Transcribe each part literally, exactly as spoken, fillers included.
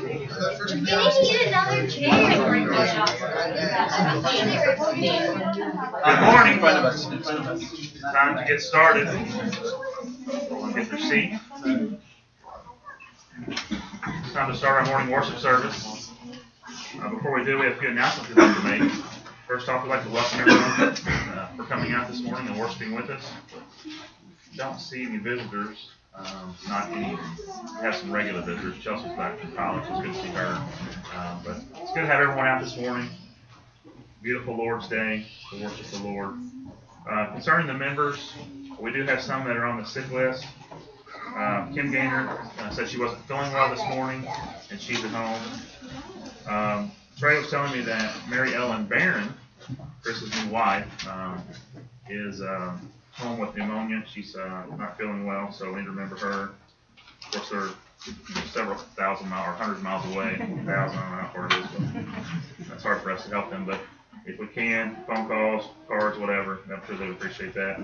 We need to get another chair. Good morning. In front of us. In front of us. Time to get started. Everyone get their seat. It's time to start our morning worship service. Uh, before we do, we have a few announcements we'd like to make. First off, we'd like to welcome everyone uh, for coming out this morning and worshiping with us. Don't see any visitors. Um, not any. We have some regular visitors. Chelsea's back from college. It's good to see her. Um, but it's good to have everyone out this morning. Beautiful Lord's Day to worship the Lord. Uh, concerning the members, we do have some that are on the sick list. Uh, Kim Gaynor uh, said she wasn't feeling well this morning, and she's at home. Um, Trey was telling me that Mary Ellen Barron, Chris's new wife, um, is uh, home with pneumonia. She's uh, not feeling well, so we need to remember her. Of course, they're you know, several thousand miles or hundreds of miles away. Thousand, I don't know how far it is, but that's hard for us to help them. But if we can, phone calls, cards, whatever, I'm sure they would appreciate that.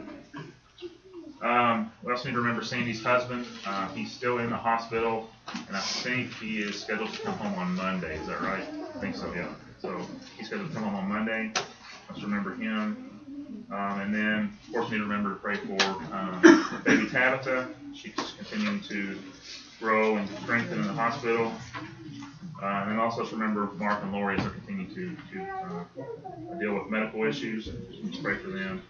Um, we also need to remember Sandy's husband. Uh, he's still in the hospital, and I think he is scheduled to come home on Monday. Is that right? I think so, yeah. So he's scheduled to come home on Monday. Let's remember him. Um, and then, of course, we need to remember to pray for um, baby Tabitha. She's continuing to grow and strengthen in the hospital. Uh, and then also let's remember Mark and Lori as they continue to, to uh, deal with medical issues. Let's pray for them.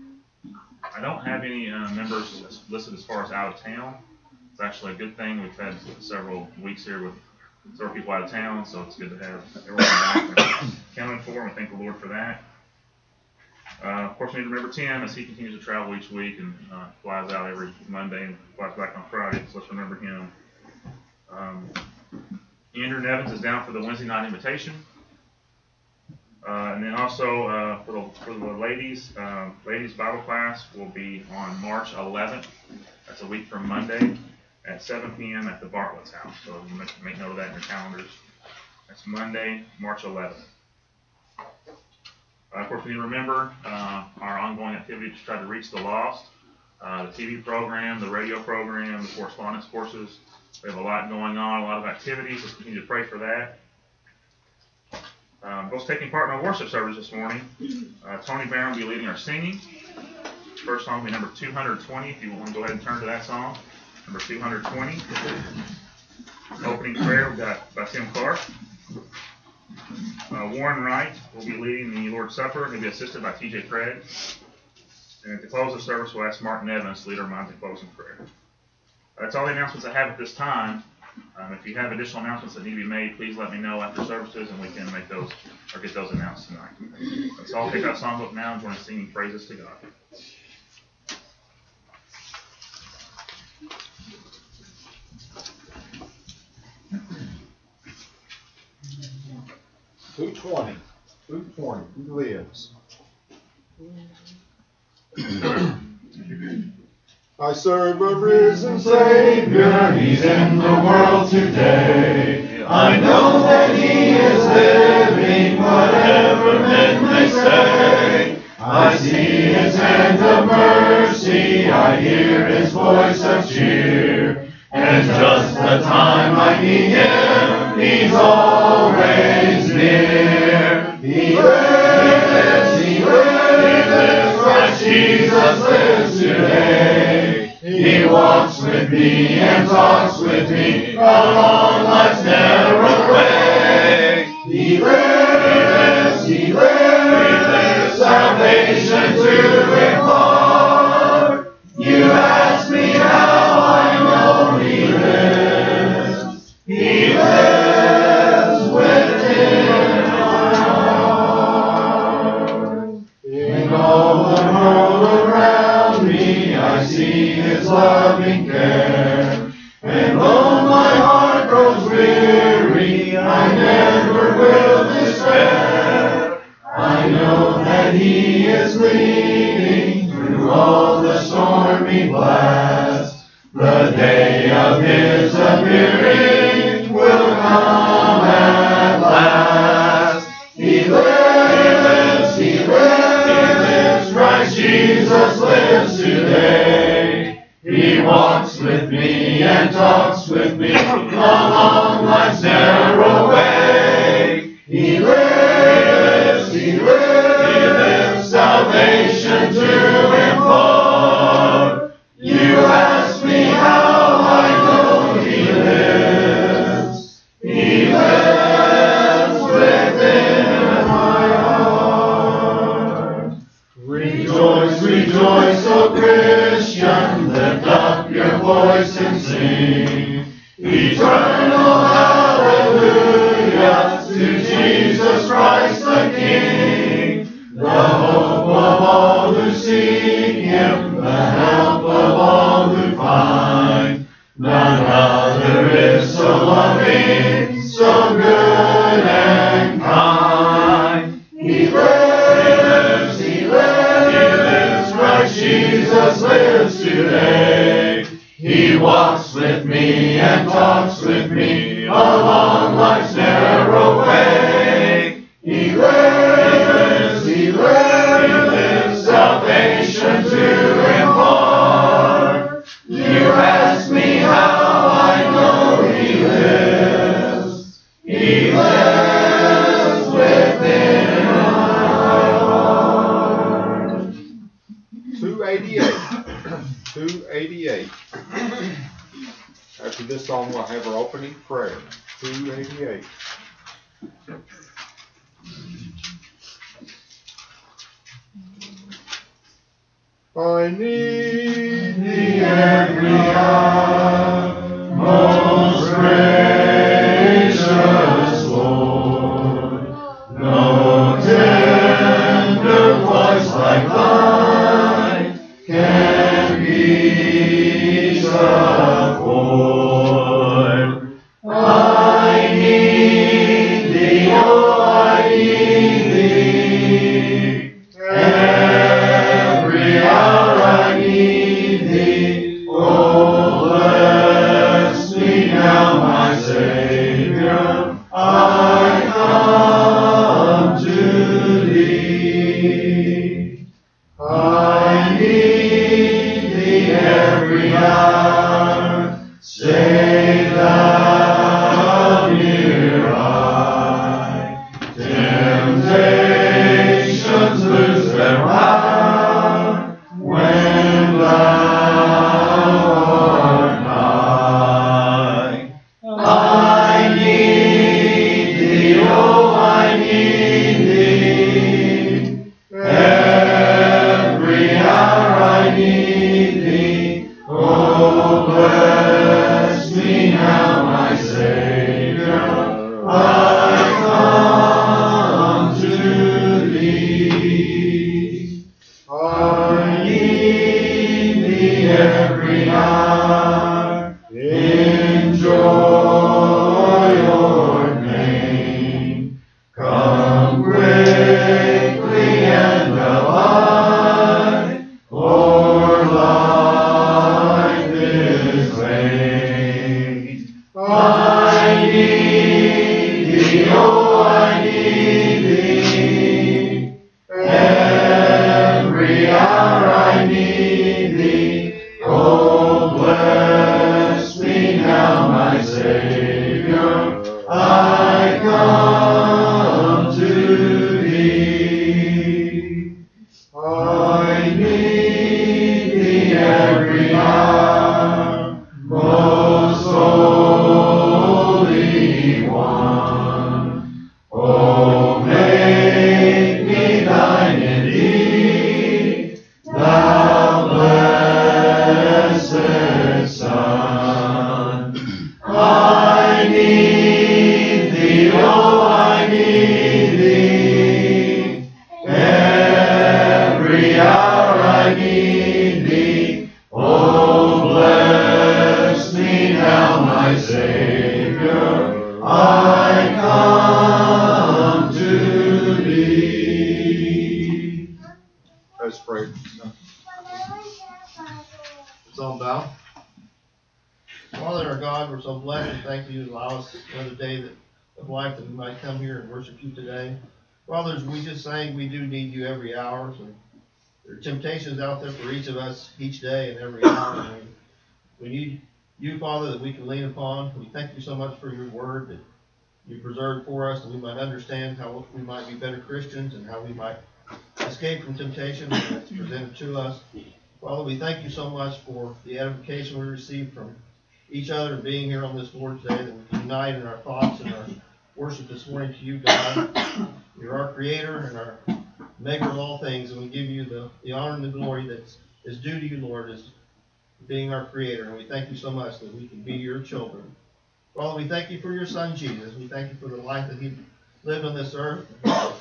I don't have any uh, members listed as far as out of town. It's actually a good thing. We've had several weeks here with several people out of town, so it's good to have everyone back and counted for, and we thank the Lord for that. Uh, of course, we need to remember Tim as he continues to travel each week and uh, flies out every Monday and flies back on Friday, so let's remember him. Um, Andrew Nevins is down for the Wednesday night invitation. Uh, and then also uh, for, the, for the ladies, uh, ladies Bible class will be on March eleventh. That's a week from Monday at seven p.m. at the Bartlett's house. So you make, make note of that in your calendars. That's Monday, March eleventh. Uh, of course, we need to remember uh, our ongoing activity to try to reach the lost. Uh, the T V program, the radio program, the correspondence courses. We have a lot going on, a lot of activities. Let's continue to pray for that. Um, those taking part in our worship service this morning, uh, Tony Barron will be leading our singing. First song will be number two hundred twenty, if you want to go ahead and turn to that song. Number two hundred twenty. Opening prayer, we've got by Tim Clark. Uh, Warren Wright will be leading the Lord's Supper. He'll be assisted by T J Craig. And at the close of the service, we'll ask Martin Evans to lead our minds in closing prayer. That's all the announcements I have at this time. Um, if you have additional announcements that need to be made, please let me know after services, and we can make those or get those announced tonight. Let's all take our songbook now and join in singing praises to God. two twenty. two twenty. Who lives? I serve a risen Savior, He's in the world today. I know that He is living, whatever men may say. I see His hand of mercy, I hear His voice of cheer. And just the time I need Him, He's always near. He lives, He lives, He lives, Christ Jesus lives today. He walks with me and talks with me along life's narrow way. He lives, He lives, He lives, salvation to impart. You ask me how I know He lives. He lives within my heart. In all the world around me, I see His loving care. And though my heart grows the King, the hope of all who seek Him, the help of all who find. None other is so loving, so good and kind. He lives, He lives, He lives, Christ Jesus lives today. He walks with me and talks with me along life's narrow way. He lives, He lives, He lives, salvation to impart. You ask me how I know He lives. He lives within my heart. two eighty-eight. two eighty-eight. After this song, we'll have our opening prayer. two eighty-eight. I need Thee every hour, most gracious Lord. No tender voice like Thine can ease afford. I need Thee, oh, I need Thee. Every hour I need Thee. Oh, bless me now, my Savior. I come to Thee. I need Thee every hour. Stay Thou near by. Temptations lose their power when Thou art nigh. I need Thee, oh, I need Thee. Every hour I need Thee. Oh, bless me now, my Savior. I come to Thee. I need Thee every hour. Enjoy Your name. Come quickly and abide, for life is vain. I need Thee, oh, I need Thee. Every hour I need Thee. Oh, bless me now, my Savior. I come to Thee. I need Thee every hour, most holy one. Oh, make me Thine indeed, Thou blessed Son. I need Thee, oh, I need Thee. Every hour I need Thee. Oh, bless me now, my Savior. I come to Thee. Let's pray. It's all about. Father, our God, we're so blessed and thank You to allow us another day that, of life that we might come here and worship You today. Fathers, we just sang we do need You every hour. So there are temptations out there for each of us each day and every hour. And we need You, Father, that we can lean upon. We thank You so much for Your word that You preserved for us, that we might understand how we might be better Christians and how we might escape from temptation that's presented to us. Father, we thank You so much for the edification we receive from each other and being here on this board today, that we can unite in our thoughts and our worship this morning to You, God. You're our Creator and our Maker of all things, and we give You the, the honor and the glory that is due to You, Lord, as being our Creator. And we thank You so much that we can be Your children. Father, we thank You for Your Son, Jesus. We thank You for the life that He lived on this earth.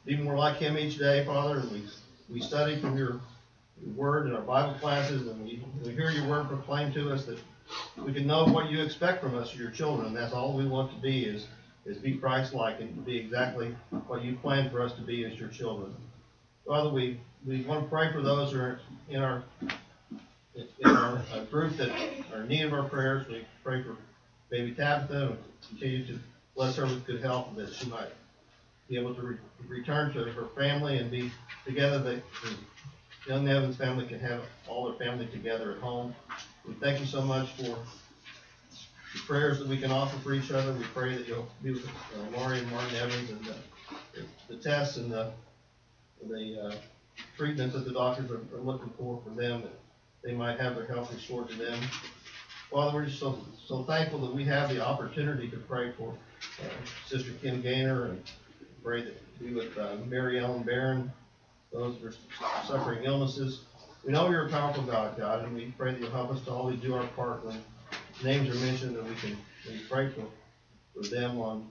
be more like him each day, Father, and we, we study from your, your word in our Bible classes, and we, we hear your word proclaimed to us, that we can know what you expect from us, your children, and that's all we want to be, is, is be Christ-like and to be exactly what you planned for us to be as your children. Father, we, we want to pray for those who are in our, in our uh, group that are in need of our prayers. We pray for baby Tabitha, and continue to bless her with good health, and that she might be able to re- return to her family and be together, that the young Evans family can have all their family together at home. We thank you so much for the prayers that we can offer for each other. We pray that you'll be with uh, Laurie and Martin Evans, and the, the, the tests and the, the uh, treatments that the doctors are, are looking for for them, that they might have their health restored to them. Father, we're just so, so thankful that we have the opportunity to pray for uh, Sister Kim Gaynor, and pray that be with uh, Mary Ellen Barron, those that are suffering illnesses. We know you're a powerful God, God, and we pray that you'll help us to always do our part when names are mentioned, that we can be grateful for them on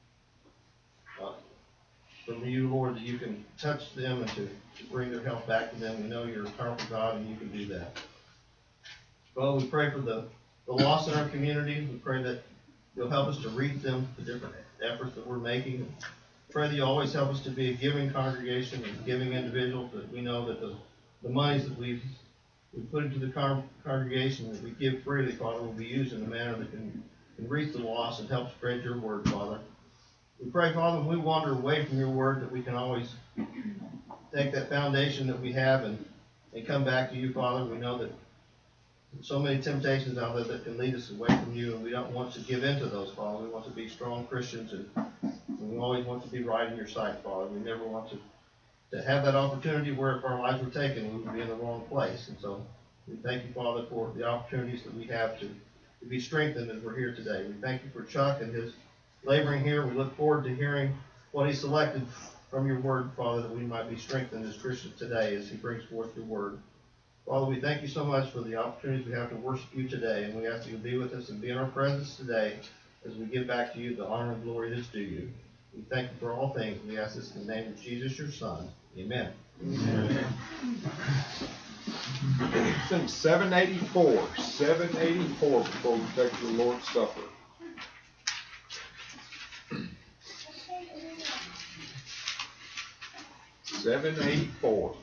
uh, from you, Lord, that you can touch them and to, to bring their health back to them. We know you're a powerful God, and you can do that. Well, we pray for the, the lost in our community. We pray that you'll help us to reach them, the different efforts that we're making. Pray that you always help us to be a giving congregation and giving individual, that we know that the, the monies that we've we put into the con- congregation, that we give freely, Father, will be used in a manner that can, can reach the lost and help spread your word, Father. We pray, Father, when we wander away from your word, that we can always take that foundation that we have and, and come back to you, Father. We know that there's so many temptations out there that can lead us away from you, and we don't want to give in to those, Father. We want to be strong Christians, and, and we always want to be right in your sight, Father. We never want to, to have that opportunity where if our lives were taken, we would be in the wrong place. And so we thank you, Father, for the opportunities that we have to, to be strengthened as we're here today. We thank you for Chuck and his laboring here. We look forward to hearing what he selected from your word, Father, that we might be strengthened as Christians today as he brings forth your word. Father, we thank you so much for the opportunities we have to worship you today, and we ask that you be with us and be in our presence today as we give back to you the honor and glory that's due you. We thank you for all things. We ask this in the name of Jesus, your Son. Amen. Amen. Sing seven eighty-four, seven eighty-four before we take the Lord's Supper. seven eighty-four.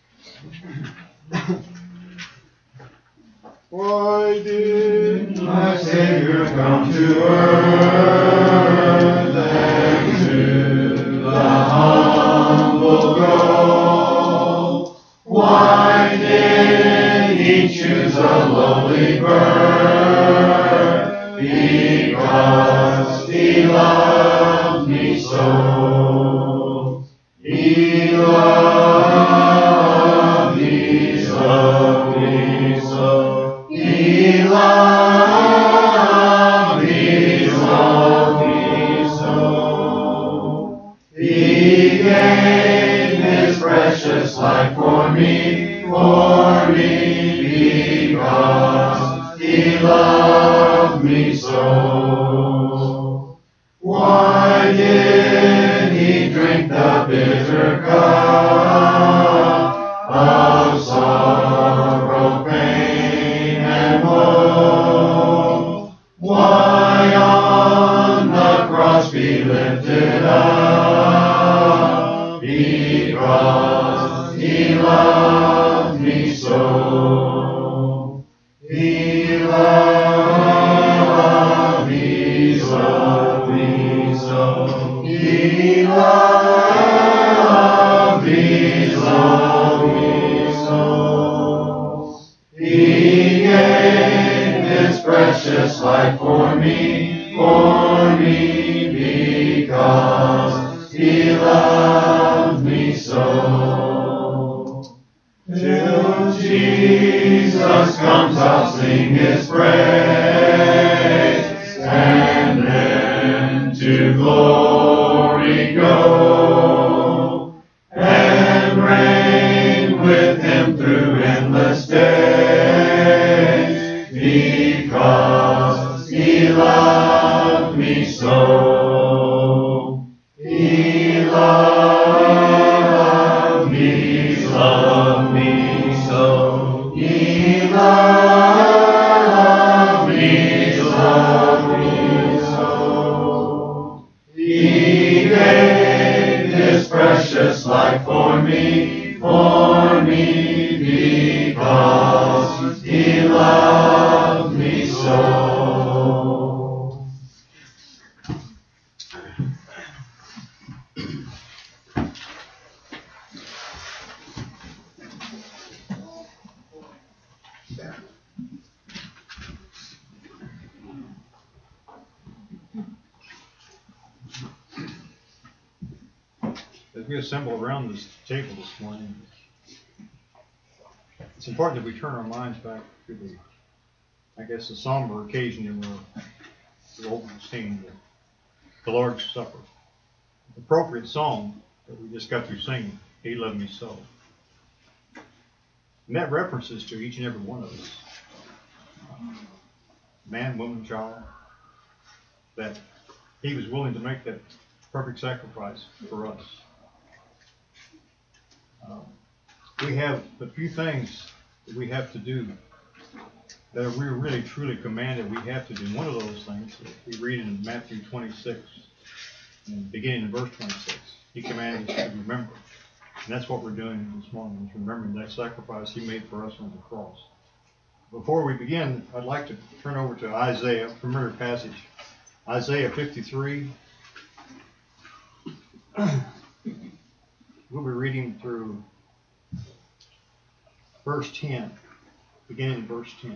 Why did my Savior come to earth and to the humble go? Why did he choose a lowly birth? Because he loved me so. He loved me so. He loved me, loved me so. He gave his precious life for me, for me, because he loved me so. Why did he drink the bitter cup of sorrow, pain, and woe? Why on the cross be lifted up? Because he loved me so. He loved me so, me so. He loved me so, me so. He gave his precious life for me, for me, because he loved me so. Till Jesus comes, I'll sing his praise, and then to glory go, and reign with him through endless days, because he loved me so. He loved precious life for me, for me, because he loved me so. As we assemble around this table this morning, it's important that we turn our minds back to the, I guess, the somber occasion that we're, we're overseeing, the, the Lord's Supper. The appropriate song that we just got through singing, He Loved Me So. And that references to each and every one of us, man, woman, child, that He was willing to make that perfect sacrifice for us. Um, we have a few things that we have to do that we're really truly commanded we have to do. One of those things, we read in Matthew twenty-six, and beginning in verse twenty-six, He commanded us to remember. And that's what we're doing this morning, is remembering that sacrifice He made for us on the cross. Before we begin, I'd like to turn over to Isaiah, a familiar passage. Isaiah fifty-three. We'll be reading through verse ten, beginning in verse ten.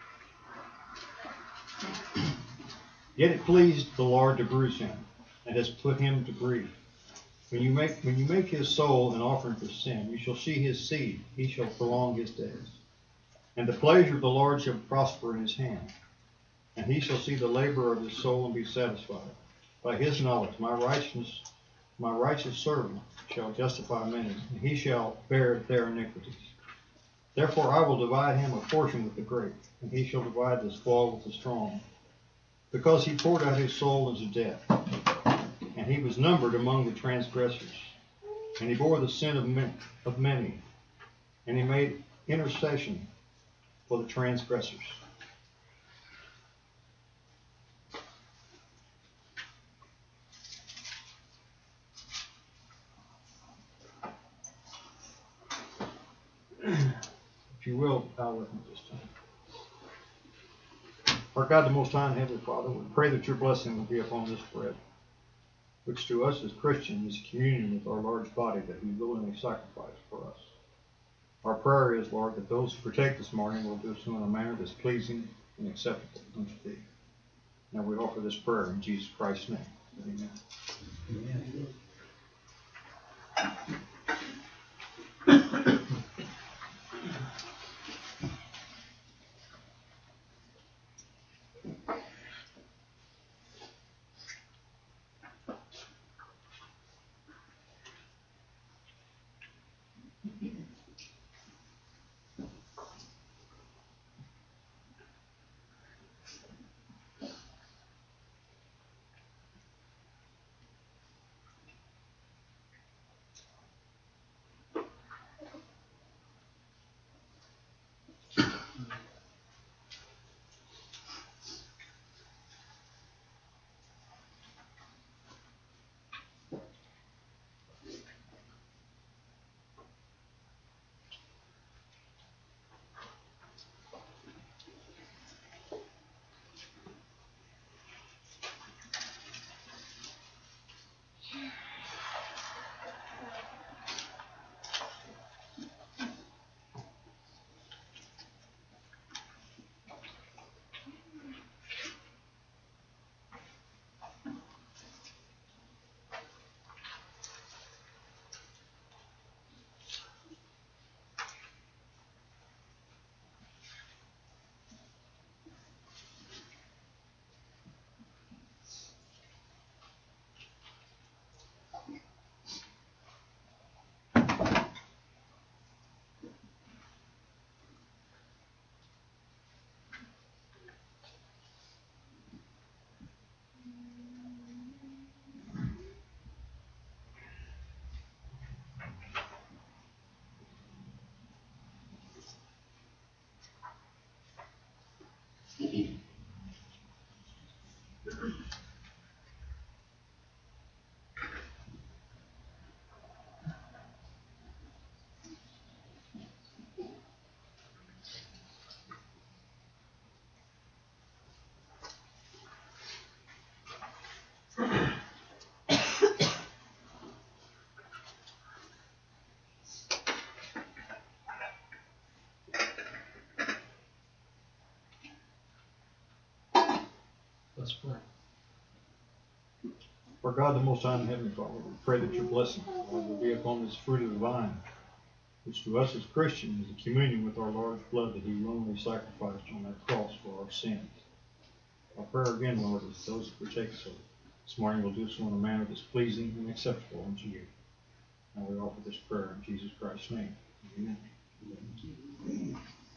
Yet it pleased the Lord to bruise him, and has put him to grief. When you make when you make his soul an offering for sin, you shall see his seed, he shall prolong his days. And the pleasure of the Lord shall prosper in his hand, and he shall see the labor of his soul and be satisfied. By his knowledge, my righteousness, my righteous servant shall justify many, and he shall bear their iniquities. Therefore I will divide him a portion with the great, and he shall divide the spoil with the strong. Because he poured out his soul unto death, and he was numbered among the transgressors. And he bore the sin of many, of many, and he made intercession for the transgressors. If you will, bow with me this time. Our God, the Most High and Heavenly Father, we pray that your blessing will be upon this bread, which to us as Christians is communion with our large body that He willingly sacrificed for us. Our prayer is, Lord, that those who partake this morning will do so in a manner that's pleasing and acceptable unto Thee. Now we offer this prayer in Jesus Christ's name. Amen. Amen. Let's pray. For God, the Most High and Heavenly Father, we pray that your blessing, Lord, will be upon this fruit of the vine, which to us as Christians is a communion with our Lord's blood that he willingly sacrificed on that cross for our sins. Our prayer again, Lord, is those who partake so this morning will do so in a manner that's pleasing and acceptable unto you. And we offer this prayer in Jesus Christ's name. Amen. Amen.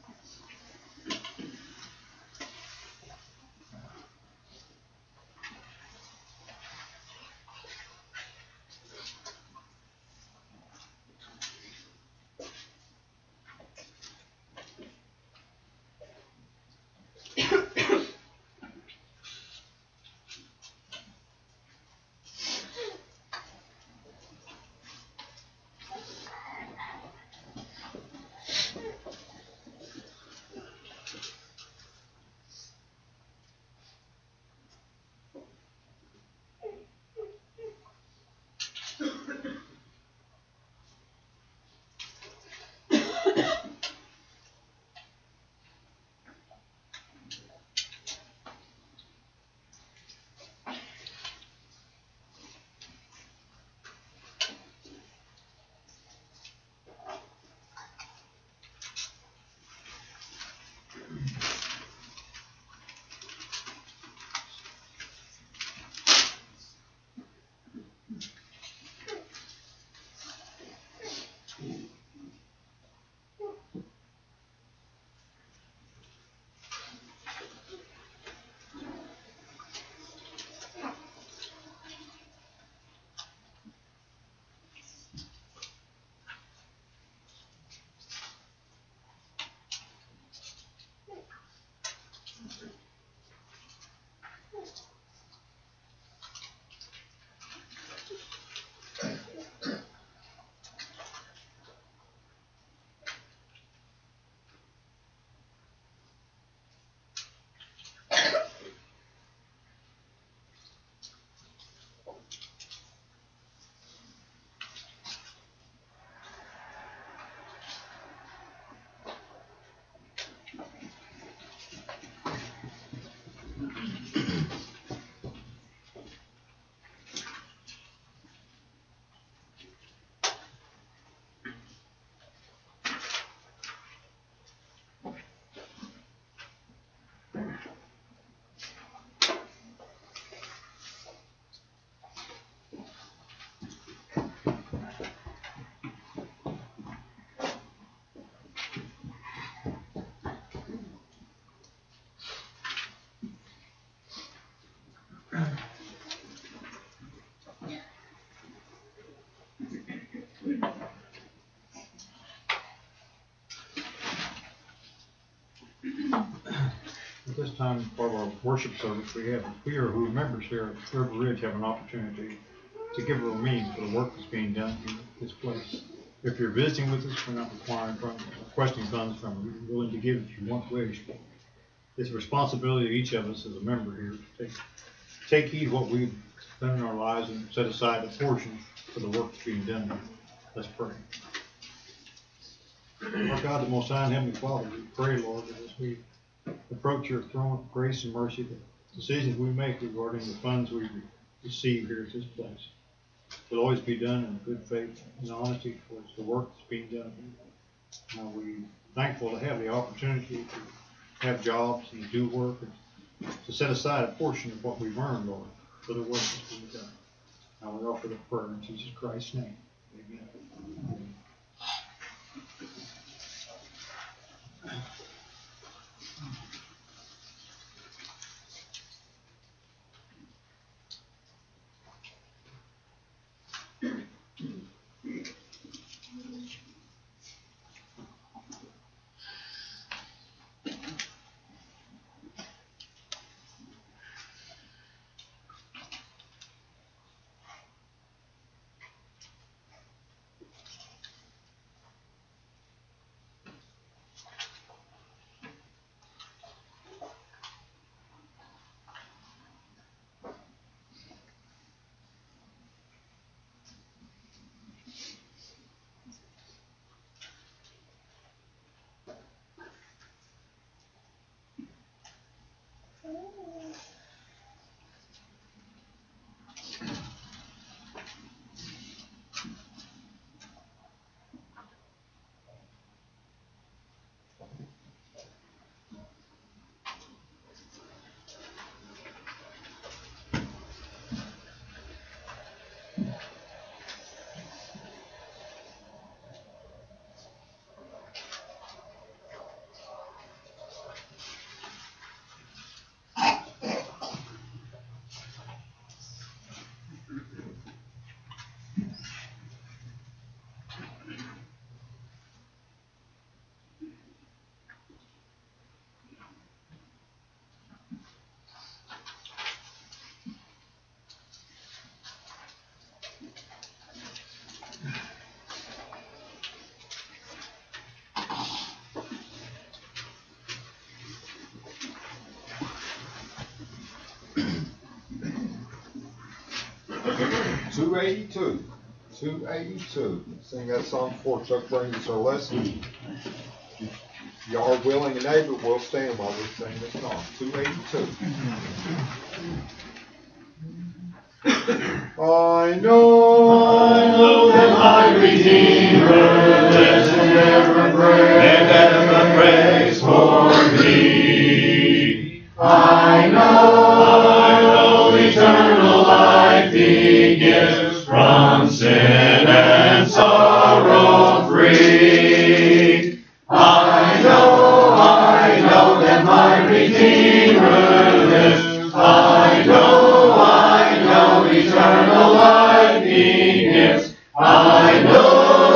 At this time, part of our worship service, we have, we are who members here at River Ridge have an opportunity to give a meaning for the work that's being done in this place. If you're visiting with us, we're not requiring funds, requesting funds from you. You're willing to give if you want wish. It's a responsibility of each of us as a member here to take, take heed of what we've done in our lives and set aside a portion for the work that's being done here. Let's pray. Our God, the Most High and Heavenly Father, we pray, Lord, that as we approach your throne of grace and mercy, the decisions we make regarding the funds we receive here at this place will always be done in good faith and honesty towards the work that's being done. Now we're thankful to have the opportunity to have jobs and do work and to set aside a portion of what we've earned, Lord, for the work that's being done. Now we offer the prayer in Jesus Christ's name. Amen. Amen. two eighty-two. two eighty-two. Sing that song before Chuck brings us our lesson. If y'all are willing and able, we'll stand while we sing this song. two eighty-two. I know, I know that my Redeemer lives and ever prays, and ever prays for me. I know, I know eternal life He gives, from sin and sorrow free. I know, I know that my Redeemer lives. I know, I know eternal life He gives. I know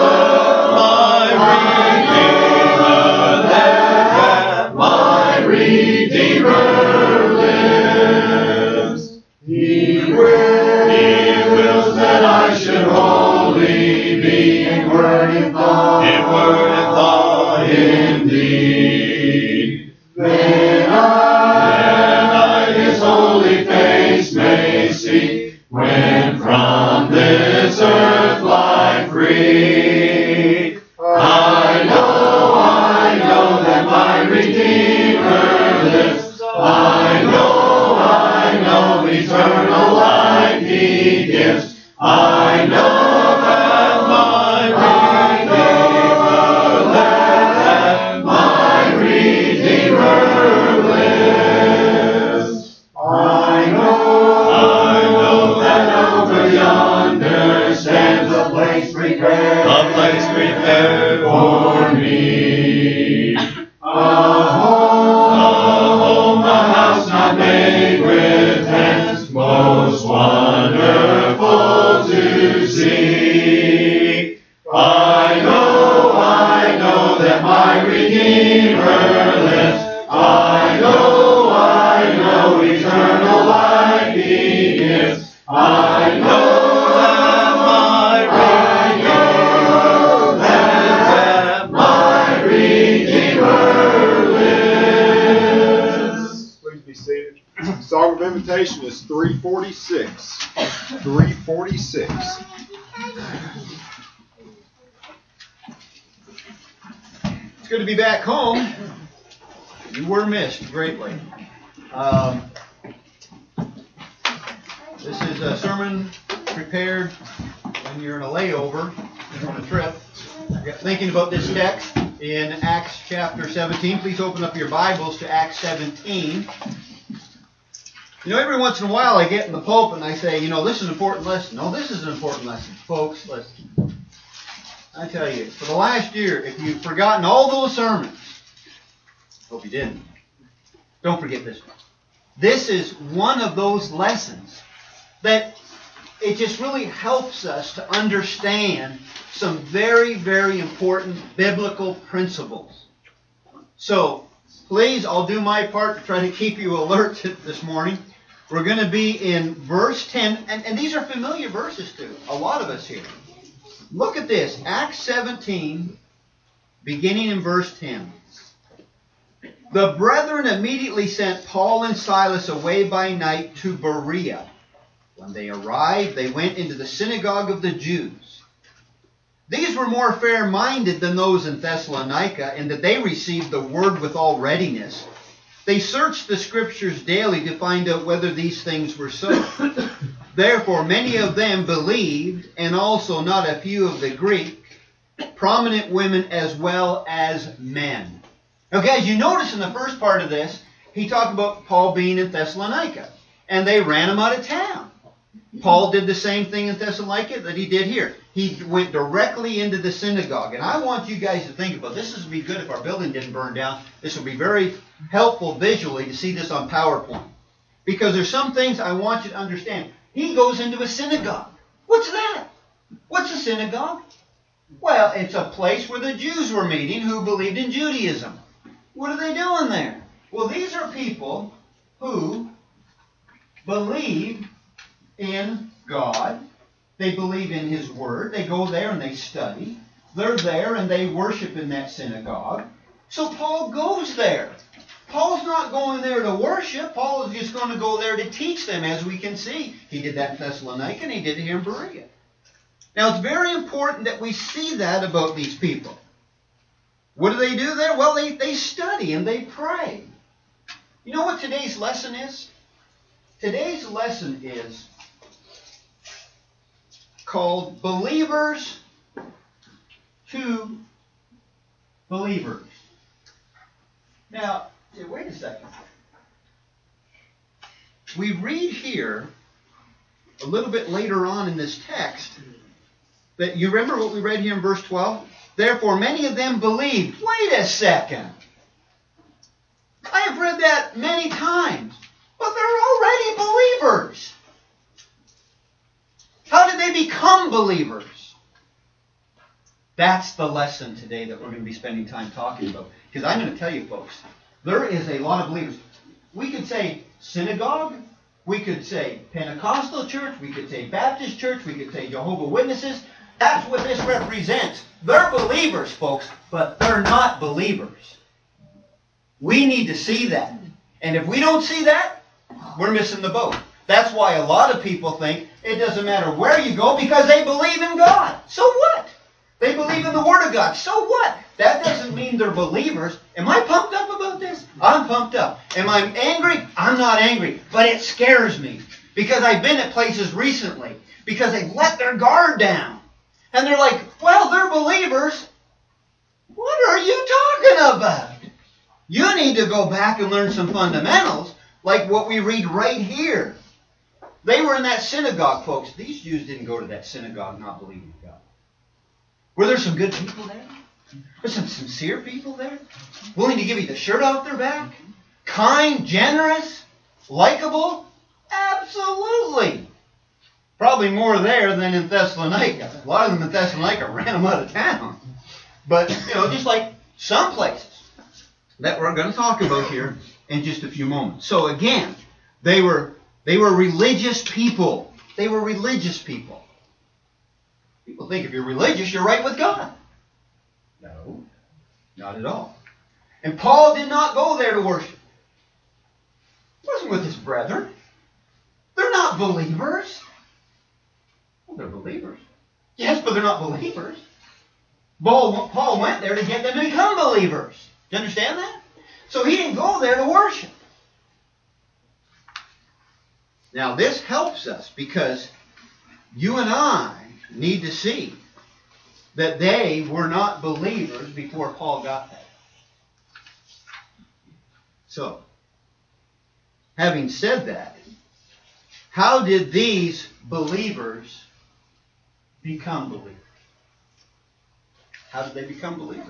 that my Redeemer, that my Redeemer lives. He will, He wills that I should wholly be in word and thought, in word and thought indeed. Then I, then I His holy face may see, when from this earth lie free. I know, I know that my Redeemer lives. I know, I know eternal life He gives. I know that my Redeemer, that my Redeemer lives. I know, I know that over yonder stands a place prepared, a place prepared for me. A home, a home, a house not made with hands, most wonderful to see. I know, I know that my Redeemer lives. I know, I know eternal life He gives. I know that my Redeemer, that my Redeemer lives. please be seated. Song of Invitation is three forty-six. three forty-six. It's good to be back home. You were missed greatly. Um, this is a sermon prepared when you're in a layover on a trip. Thinking about this text in Acts chapter seventeen. Please open up your Bibles to Acts seventeen. You know, every once in a while I get in the pulpit and I say, you know, this is an important lesson. No, this is an important lesson. Folks, listen. I tell you, for the last year, if you've forgotten all those sermons, hope you didn't, don't forget this one. This is one of those lessons that it just really helps us to understand some very, very important biblical principles. So, please, I'll do my part to try to keep you alert this morning. We're going to be in verse ten, and, and these are familiar verses to a lot of us here. Look at this, Acts seventeen, beginning in verse ten. The brethren immediately sent Paul and Silas away by night to Berea. When they arrived, they went into the synagogue of the Jews. These were more fair-minded than those in Thessalonica, in that they received the word with all readiness. They searched the Scriptures daily to find out whether these things were so. Therefore, many of them believed, and also not a few of the Greek, prominent women as well as men. Okay, as you notice in the first part of this, he talked about Paul being in Thessalonica, and they ran him out of town. Paul did the same thing in Thessalonica that he did here. He went directly into the synagogue. And I want you guys to think about this. This would be good if our building didn't burn down. This would be very helpful visually to see this on PowerPoint. Because there's some things I want you to understand. He goes into a synagogue. What's that? What's a synagogue? Well, it's a place where the Jews were meeting who believed in Judaism. What are they doing there? Well, these are people who believe in God. They believe in His Word. They go there and they study. They're there and they worship in that synagogue. So Paul goes there. Paul's not going there to worship. Paul is just going to go there to teach them, as we can see. He did that in Thessalonica, and he did it here in Berea. Now, it's very important that we see that about these people. What do they do there? Well, they, they study and they pray. You know what today's lesson is? Today's lesson is called Believers to Believers. Now, wait a second. We read here, a little bit later on in this text, that you remember what we read here in verse twelve? Therefore, many of them believed. Wait a second. I have read that many times. But they're already believers. How did they become believers? That's the lesson today that we're going to be spending time talking about. Because I'm going to tell you, folks, there is a lot of believers. We could say synagogue. We could say Pentecostal church. We could say Baptist church. We could say Jehovah's Witnesses. That's what this represents. They're believers, folks, but they're not believers. We need to see that. And if we don't see that, we're missing the boat. That's why a lot of people think it doesn't matter where you go because they believe in God. So what? They believe in the Word of God. So what? That doesn't mean they're believers. Am I pumped up about this? I'm pumped up. Am I angry? I'm not angry. But it scares me because I've been at places recently because they've let their guard down. And they're like, well, they're believers. What are you talking about? You need to go back and learn some fundamentals like what we read right here. They were in that synagogue, folks. These Jews didn't go to that synagogue not believing in God. Were there some good people there? Were some sincere people there? Willing to give you the shirt off their back? Kind, generous, likable? Absolutely. Probably more there than in Thessalonica. A lot of them in Thessalonica ran them out of town. But, you know, just like some places that we're going to talk about here in just a few moments. So again, they were they were religious people. They were religious people. People think if you're religious, you're right with God. No, not at all. And Paul did not go there to worship. He wasn't with his brethren. They're not believers. Well, they're believers. Yes, but they're not believers. Paul went there to get them to become believers. Do you understand that? So he didn't go there to worship. Now this helps us because you and I need to see that they were not believers before Paul got there. So, having said that, how did these believers become believers? How did they become believers?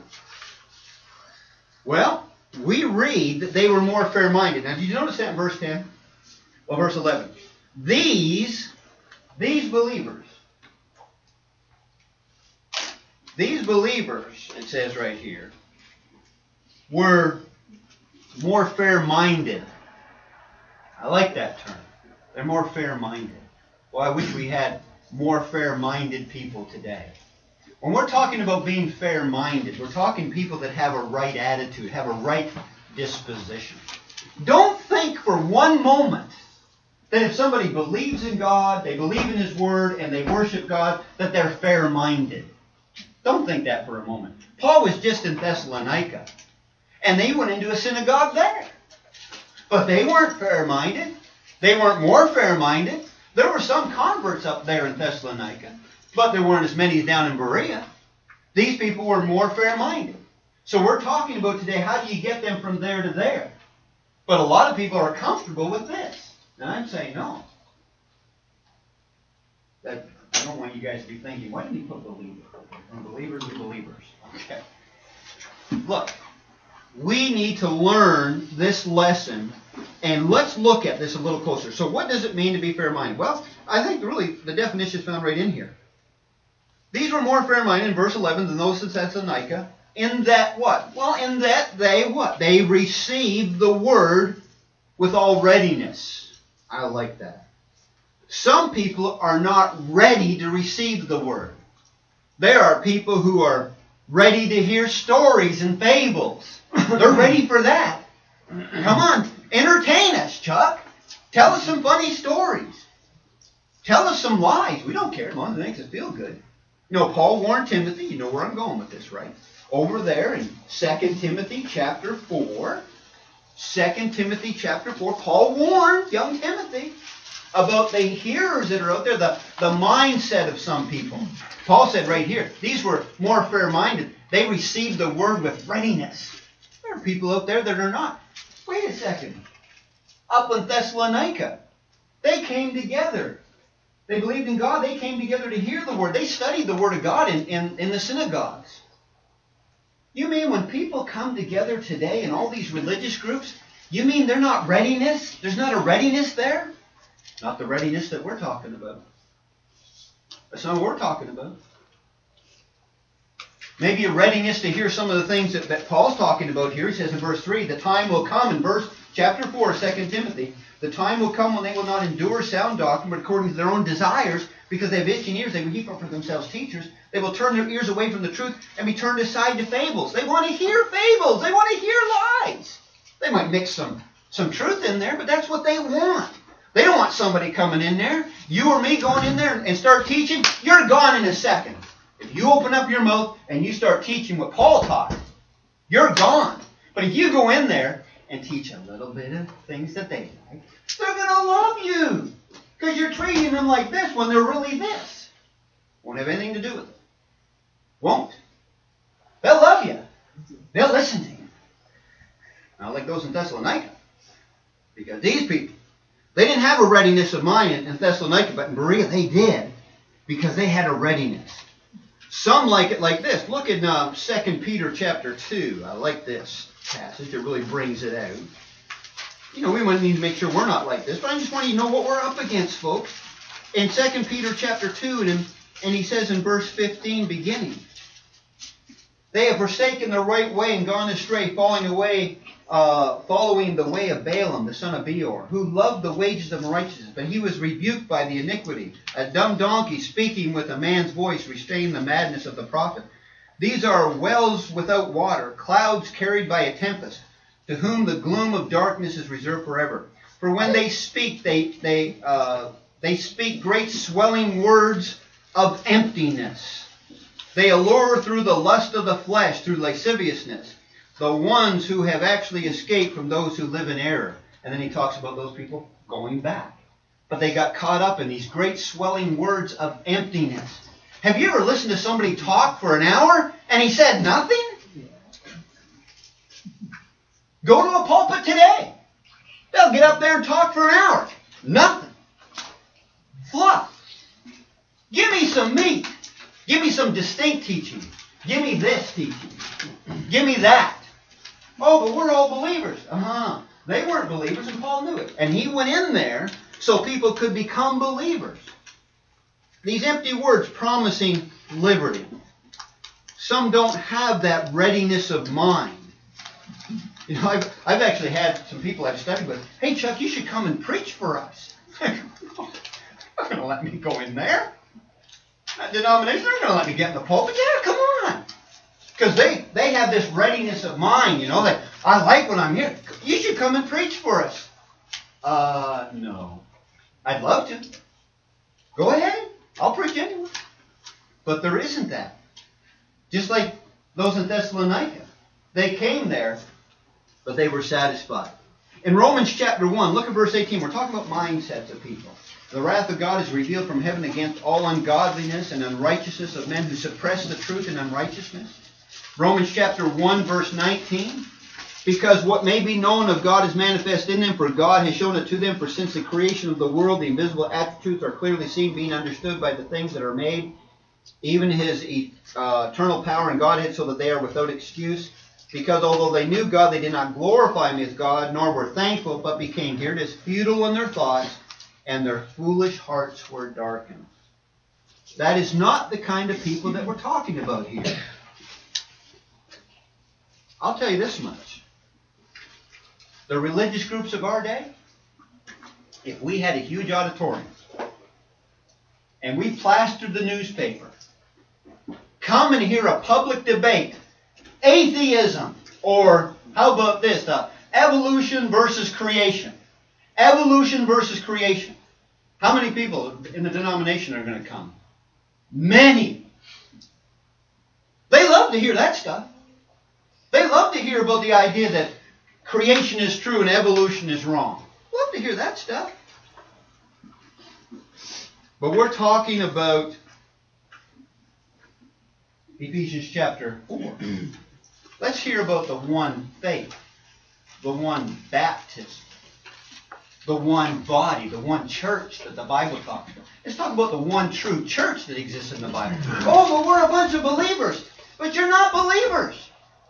Well, we read that they were more fair-minded. Now, did you notice that in verse ten? Well, verse eleven. These, these believers, these believers, it says right here, were more fair-minded. I like that term. They're more fair-minded. Well, I wish we had more fair-minded people today. When we're talking about being fair-minded, we're talking people that have a right attitude, have a right disposition. Don't think for one moment that if somebody believes in God, they believe in His Word, and they worship God, that they're fair-minded. Don't think that for a moment. Paul was just in Thessalonica, and they went into a synagogue there. But they weren't fair-minded. They weren't more fair-minded. There were some converts up there in Thessalonica, but there weren't as many down in Berea. These people were more fair-minded. So we're talking about today, how do you get them from there to there? But a lot of people are comfortable with this. And I'm saying no. That, I don't want you guys to be thinking, why did he put believers? From believers to believers. Okay. Look, we need to learn this lesson, and let's look at this a little closer. So what does it mean to be fair-minded? Well, I think really the definition is found right in here. These were more fair-minded in verse eleven than those in Thessalonica. In that what? Well, in that they what? They received the word with all readiness. I like that. Some people are not ready to receive the word. There are people who are ready to hear stories and fables. They're ready for that. Come on, entertain us, Chuck. Tell us some funny stories. Tell us some lies. We don't care as long as it makes us feel good. You know, Paul warned Timothy. You know where I'm going with this, right? Over there in Second Timothy chapter four. Second Timothy chapter four. Paul warned young Timothy about the hearers that are out there, the, the mindset of some people. Paul said right here, these were more fair-minded. They received the word with readiness. There are people out there that are not. Wait a second. Up in Thessalonica, they came together. They believed in God. They came together to hear the word. They studied the word of God in, in, in the synagogues. You mean when people come together today in all these religious groups, you mean they're not readiness? There's not a readiness there? Not the readiness that we're talking about. That's not what we're talking about. Maybe a readiness to hear some of the things that, that Paul's talking about here. He says in verse three, the time will come, in verse chapter four, Second Timothy, the time will come when they will not endure sound doctrine, but according to their own desires, because they have itching ears, they will heap up for themselves teachers. They will turn their ears away from the truth and be turned aside to fables. They want to hear fables. They want to hear lies. They might mix some, some truth in there, but that's what they want. They don't want somebody coming in there, you or me going in there and start teaching. You're gone in a second. If you open up your mouth and you start teaching what Paul taught, you're gone. But if you go in there and teach a little bit of things that they like, they're going to love you. Because you're treating them like this when they're really this. Won't have anything to do with it. Won't. They'll love you. They'll listen to you. Not like those in Thessalonica. Because these people, they didn't have a readiness of mind in, in Thessalonica, but in Berea they did. Because they had a readiness. Some like it like this. Look at uh, Second Peter chapter two. I like this passage. It really brings it out. You know, we might need to make sure we're not like this, but I just want you to know what we're up against, folks. In Second Peter chapter two, and, and he says in verse fifteen, beginning, they have forsaken the right way and gone astray, falling away, uh, following the way of Balaam, the son of Beor, who loved the wages of unrighteousness, but he was rebuked by the iniquity. A dumb donkey speaking with a man's voice restrained the madness of the prophet. These are wells without water, clouds carried by a tempest, to whom the gloom of darkness is reserved forever. For when they speak, they they uh, they speak great swelling words of emptiness. They allure through the lust of the flesh, through lasciviousness, the ones who have actually escaped from those who live in error. And then he talks about those people going back. But they got caught up in these great swelling words of emptiness. Have you ever listened to somebody talk for an hour and he said nothing? Go to a pulpit today. They'll get up there and talk for an hour. Nothing. Fluff. Give me some meat. Give me some distinct teaching. Give me this teaching. Give me that. Oh, but we're all believers. Uh-huh. They weren't believers and Paul knew it. And he went in there so people could become believers. These empty words promising liberty. Some don't have that readiness of mind. You know, I've, I've actually had some people I've studied with, hey, Chuck, you should come and preach for us. They're not going to let me go in there. That denomination, they're going to let me get in the pulpit. Yeah, come on. Because they, they have this readiness of mind, you know, that I like when I'm here. You should come and preach for us. Uh, no. I'd love to. Go ahead. I'll preach anyway. But there isn't that. Just like those in Thessalonica. They came there, but they were satisfied. In Romans chapter one, look at verse eighteen. We're talking about mindsets of people. The wrath of God is revealed from heaven against all ungodliness and unrighteousness of men who suppress the truth in unrighteousness. Romans chapter one, verse nineteen. Because what may be known of God is manifest in them, for God has shown it to them. For since the creation of the world, the invisible attributes are clearly seen, being understood by the things that are made, even His uh, eternal power and Godhead, so that they are without excuse. Because although they knew God, they did not glorify Him as God, nor were thankful, but became, here it is, futile in their thoughts, and their foolish hearts were darkened. That is not the kind of people that we're talking about here. I'll tell you this much. The religious groups of our day, if we had a huge auditorium, and we plastered the newspaper, come and hear a public debate, atheism, or how about this, the, evolution versus creation. Evolution versus creation. How many people in the denomination are going to come? Many. They love to hear that stuff. They love to hear about the idea that creation is true and evolution is wrong. Love to hear that stuff. But we're talking about Ephesians chapter four. Let's hear about the one faith, the one baptism, the one body, the one church that the Bible talks about. Let's talk about the one true church that exists in the Bible. Oh, but we're a bunch of believers. But you're not believers.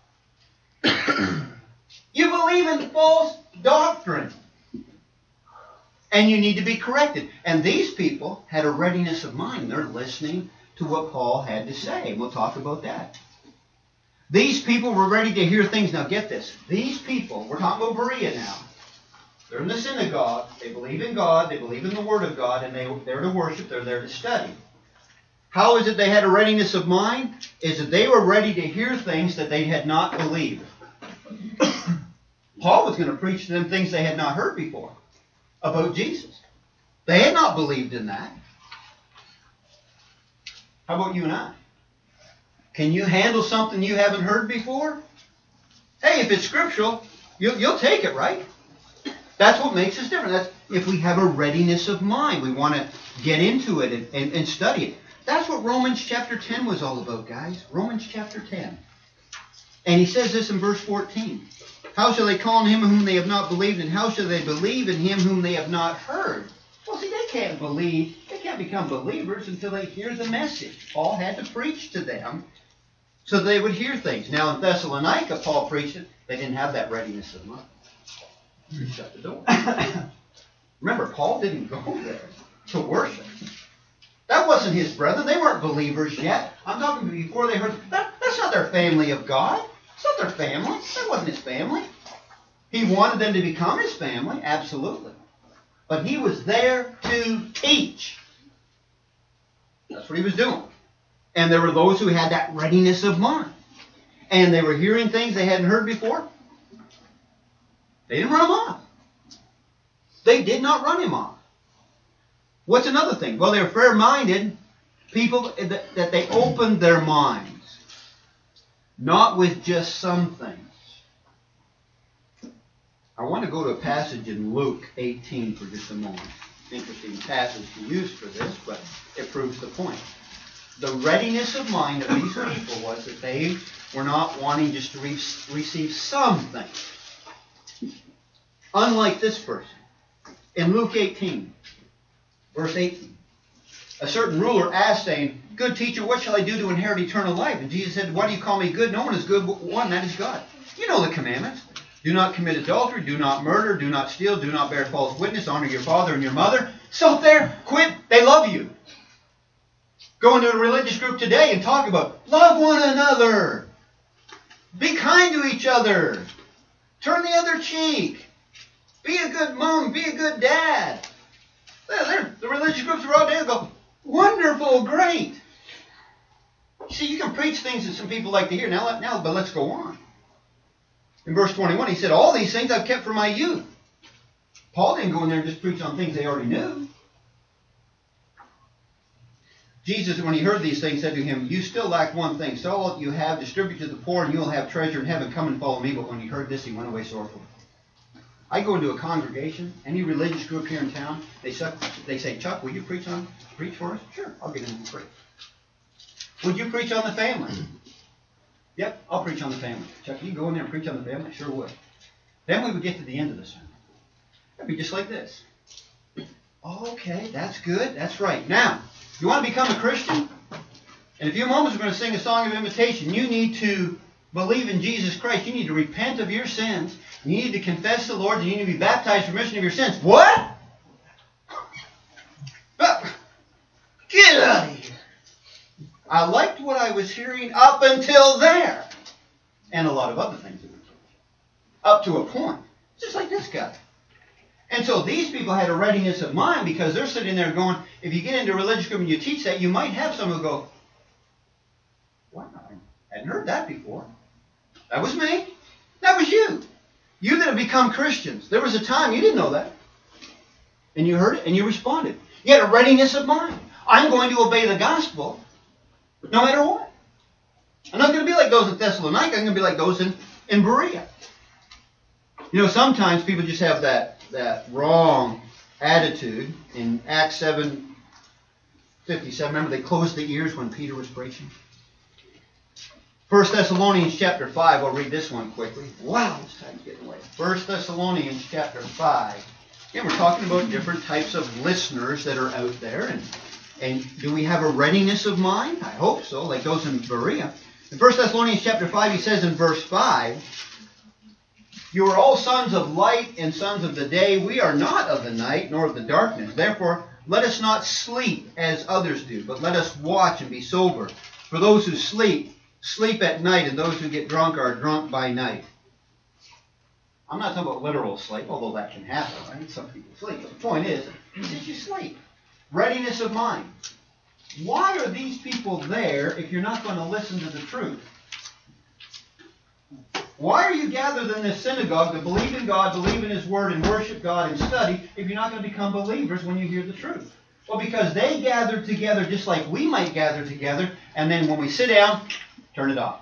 You believe in false doctrine. And you need to be corrected. And these people had a readiness of mind. They're listening to what Paul had to say. And we'll talk about that. These people were ready to hear things. Now get this. These people, we're talking about Berea now. They're in the synagogue. They believe in God. They believe in the Word of God. And they, they're to worship. They're there to study. How is it they had a readiness of mind? Is that they were ready to hear things that they had not believed. Paul was going to preach to them things they had not heard before about Jesus. They had not believed in that. How about you and I? Can you handle something you haven't heard before? Hey, if it's scriptural, you'll, you'll take it, right? That's what makes us different. That's if we have a readiness of mind. We want to get into it and, and, and study it. That's what Romans chapter ten was all about, guys. Romans chapter ten. And he says this in verse fourteen. How shall they call on him whom they have not believed, and how shall they believe in him whom they have not heard? Well, see, they can't believe, they can't become believers until they hear the message. Paul had to preach to them so they would hear things. Now in Thessalonica, Paul preached it. They didn't have that readiness of mind. He shut the door. Remember, Paul didn't go there to worship. That wasn't his brethren. They weren't believers yet. I'm talking before they heard. That, that's not their family of God. It's not their family. That wasn't his family. He wanted them to become his family, absolutely. But he was there to teach. That's what he was doing. And there were those who had that readiness of mind. And they were hearing things they hadn't heard before. They didn't run him off. They did not run him off. What's another thing? Well, they were fair-minded people that, that they opened their minds. Not with just some things. I want to go to a passage in Luke eighteen for just a moment. Interesting passage to use for this, but it proves the point. The readiness of mind of these people was that they were not wanting just to re- receive some things. Unlike this person. In Luke eighteen, verse eighteen, a certain ruler asked, saying, "Good teacher, what shall I do to inherit eternal life?" And Jesus said, "Why do you call me good? No one is good but one, that is God. You know the commandments. Do not commit adultery, do not murder, do not steal, do not bear false witness, honor your father and your mother." So there, quit. They love you. Go into a religious group today and talk about love one another. Be kind to each other. Turn the other cheek. Be a good mom. Be a good dad. They're, they're, the religious groups are all day. They go, wonderful, great. See, you can preach things that some people like to hear. Now, now, but let's go on. In verse twenty-one, he said, "All these things I've kept from my youth." Paul didn't go in there and just preach on things they already knew. Jesus, when he heard these things, said to him, "You still lack one thing. Sell all that you have, distribute to the poor, and you will have treasure in heaven. Come and follow me." But when he heard this, he went away sorrowful. I go into a congregation, any religious group here in town, they, suck, they say, "Chuck, will you preach on preach for us?" "Sure, I'll get in and preach." "Would you preach on the family?" "Yep, I'll preach on the family." "Chuck, you go in there and preach on the family?" "Sure would." Then we would get to the end of the sermon. It'd be just like this. "Okay, that's good. That's right. Now, you want to become a Christian? In a few moments we're going to sing a song of invitation. You need to believe in Jesus Christ. You need to repent of your sins. You need to confess the Lord. You need to be baptized for remission of your sins." "What? Get out of here." I liked what I was hearing up until there. And a lot of other things that were told. Up to a point. Just like this guy. And so these people had a readiness of mind because they're sitting there going, if you get into a religious group and you teach that, you might have someone who go, "Wow, I hadn't heard that before. That was me. That was you." You that have become Christians, there was a time you didn't know that. And you heard it and you responded. You had a readiness of mind. I'm going to obey the gospel no matter what. I'm not going to be like those in Thessalonica. I'm going to be like those in, in Berea. You know, sometimes people just have that, that wrong attitude. In Acts seven fifty-seven, remember they closed the ears when Peter was preaching? First Thessalonians chapter five, I'll read this one quickly. Wow, this time's getting late. First Thessalonians chapter five. Yeah, we're talking about different types of listeners that are out there. And, and do we have a readiness of mind? I hope so, like those in Berea. In First Thessalonians chapter five, he says in verse five, you are all sons of light and sons of the day. We are not of the night nor of the darkness. Therefore, let us not sleep as others do, but let us watch and be sober. For those who sleep, sleep at night, and those who get drunk are drunk by night. I'm not talking about literal sleep, although that can happen, right? Some people sleep. But the point is, did you sleep? Readiness of mind. Why are these people there if you're not going to listen to the truth? Why are you gathered in this synagogue to believe in God, believe in His Word, and worship God and study if you're not going to become believers when you hear the truth? Well, because they gathered together just like we might gather together, and then when we sit down, turn it off.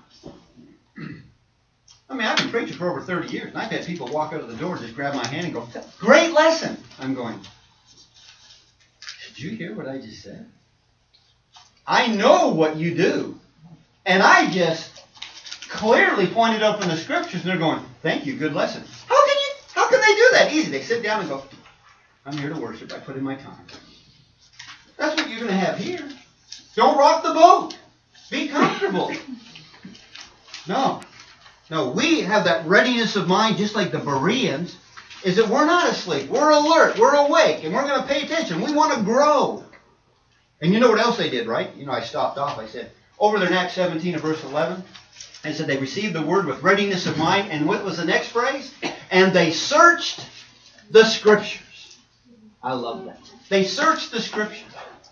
I mean, I've been preaching for over thirty years, and I've had people walk out of the door and just grab my hand and go, great lesson! I'm going, did you hear what I just said? I know what you do. And I just clearly pointed out from the Scriptures, and they're going, thank you, good lesson. How can you? How can they do that? Easy. They sit down and go, I'm here to worship. I put in my time. That's what you're going to have here. Don't rock the boat. Be comfortable. No. No, we have that readiness of mind just like the Bereans, is that we're not asleep. We're alert. We're awake. And we're going to pay attention. We want to grow. And you know what else they did, right? You know, I stopped off. I said, over there in Acts seventeen and verse eleven, I said they received the word with readiness of mind. And what was the next phrase? And they searched the Scriptures. I love that. They searched the Scriptures.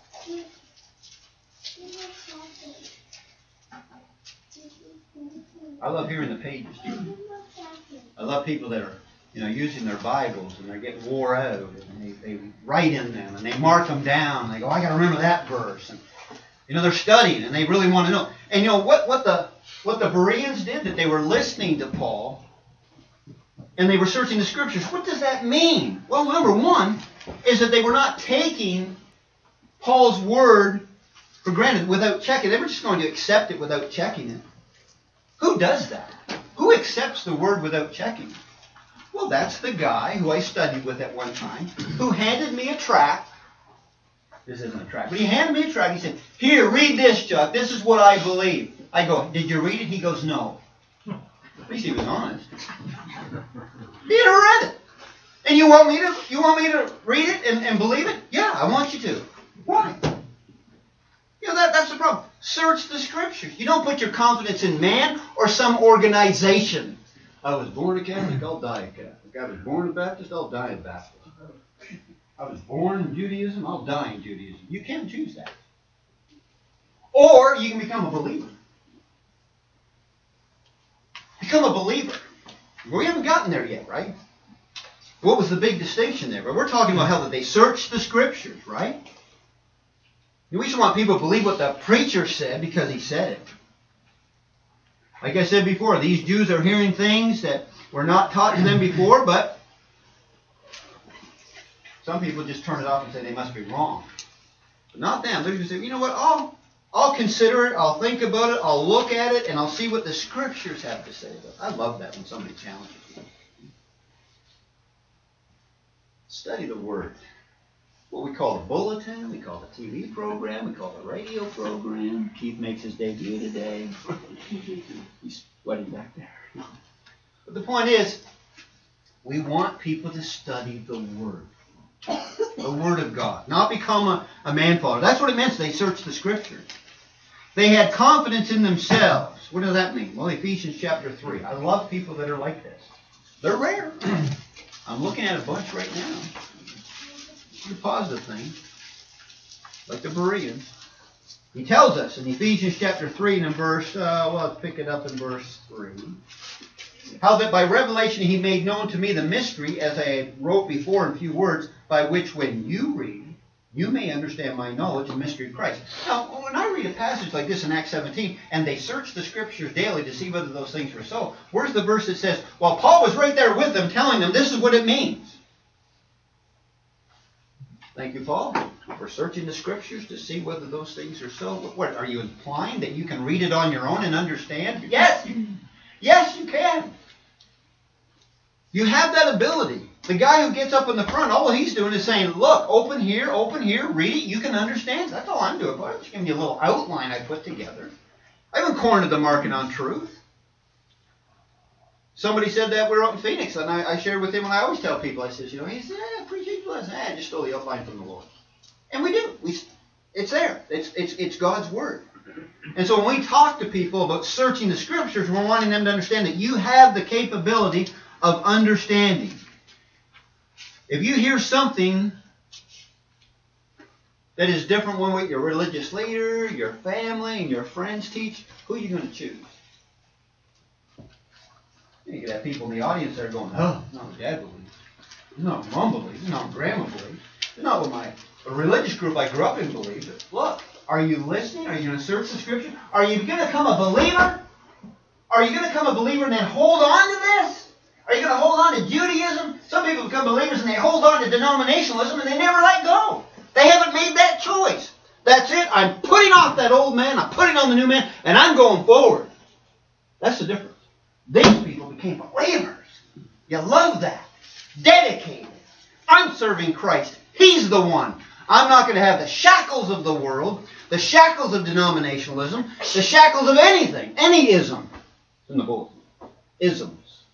I love hearing the pages. I love people that are, you know, using their Bibles and they're getting wore out and they, they write in them and they mark them down. And they go, I got to remember that verse. And, you know, they're studying and they really want to know. And you know what, what the what the Bereans did? That they were listening to Paul and they were searching the Scriptures. What does that mean? Well, number one is that they were not taking Paul's word for granted without checking. They were just going to accept it without checking it. Who does that? Who accepts the word without checking? Well, that's the guy who I studied with at one time, who handed me a tract. This isn't a tract, but he handed me a tract. He said, here, read this, Chuck. This is what I believe. I go, did you read it? He goes, no. At least he was honest. He had read it. And you want me to you want me to read it and, and believe it? Yeah, I want you to. Why? You know, that, that's the problem. Search the Scriptures. You don't put your confidence in man or some organization. I was born a Catholic, I'll die a Catholic. I was born a Baptist, I'll die a Baptist. I was born in Judaism, I'll die in Judaism. You can't choose that. Or you can become a believer. Become a believer. We haven't gotten there yet, right? What was the big distinction there? But we're talking about how that they searched the Scriptures, right? We just want people to believe what the preacher said because he said it. Like I said before, these Jews are hearing things that were not taught to them before, but some people just turn it off and say they must be wrong. But not them. They're just saying, you know what, I'll, I'll consider it, I'll think about it, I'll look at it, and I'll see what the Scriptures have to say about it. I love that when somebody challenges you. Study the Word. What we call a bulletin, we call it a T V program, we call it a radio program. Keith makes his debut today. He's sweating back there. But the point is, we want people to study the Word. The Word of God. Not become a, a man follower. That's what it meant. They searched the Scriptures. They had confidence in themselves. What does that mean? Well, Ephesians chapter three. I love people that are like this. They're rare. I'm looking at a bunch right now. The positive thing, like the Bereans. He tells us in Ephesians chapter three and in verse, uh, well, let's pick it up in verse three. How that by revelation he made known to me the mystery, as I wrote before in few words, by which when you read, you may understand my knowledge and mystery of Christ. Now, when I read a passage like this in Acts seventeen, and they searched the Scriptures daily to see whether those things were so, where's the verse that says, well, Paul was right there with them telling them this is what it means? Thank you, Paul, for searching the Scriptures to see whether those things are so. What, are you implying that you can read it on your own and understand? Yes, you, yes, you can. You have that ability. The guy who gets up in the front, all he's doing is saying, look, open here, open here, read it, you can understand. That's all I'm doing. I'm just giving you a little outline I put together. I haven't cornered the market on truth. Somebody said that we were out in Phoenix, and I, I shared with him, and I always tell people, I says, you know, he said, eh, appreciate you. I said, eh, just stole the outline from the Lord. And we do. We, it's there. It's, it's, it's God's Word. And so when we talk to people about searching the Scriptures, we're wanting them to understand that you have the capability of understanding. If you hear something that is different from what your religious leader, your family, and your friends teach, who are you going to choose? You could have people in the audience that are going, oh, it's not what Dad believes. It's not what Mom believes. It's not what Grandma believes. It's not what my a religious group I grew up in believes. But look, are you listening? Are you going to search the Scripture? Are you going to become a believer? Are you going to become a believer and then hold on to this? Are you going to hold on to Judaism? Some people become believers and they hold on to denominationalism and they never let go. They haven't made that choice. That's it. I'm putting off that old man. I'm putting on the new man. And I'm going forward. That's the difference. These people became believers. You love that. Dedicated. I'm serving Christ. He's the one. I'm not going to have the shackles of the world, the shackles of denominationalism, the shackles of anything, any ism. In the book. Isms.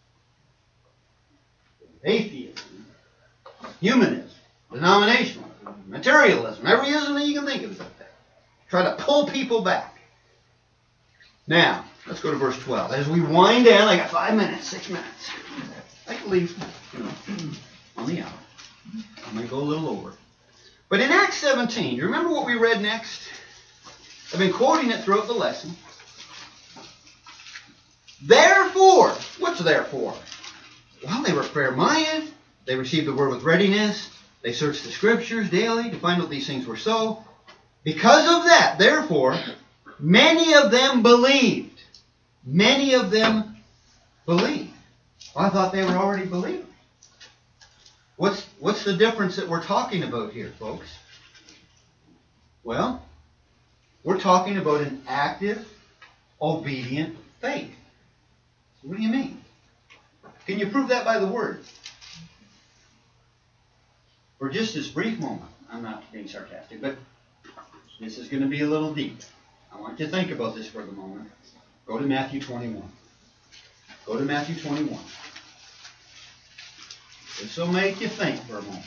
Atheism, humanism, denominationalism, materialism, every ism that you can think of is up there. Try to pull people back. Now, let's go to verse twelve. As we wind down, I got five minutes, six minutes. I can leave, you know, on the hour. I might go a little over. But in Acts seventeen, do you remember what we read next? I've been quoting it throughout the lesson. Therefore, what's therefore? Well, they were prayer-minded. They received the word with readiness. They searched the Scriptures daily to find out these things were so. Because of that, therefore, many of them believed. Many of them believed. Well, I thought they were already believers. What's, what's the difference that we're talking about here, folks? Well, we're talking about an active, obedient faith. What do you mean? Can you prove that by the Word? For just this brief moment, I'm not being sarcastic, but this is going to be a little deep. I want you to think about this for the moment. Go to Matthew twenty-one. Go to Matthew twenty-one. This will make you think for a moment.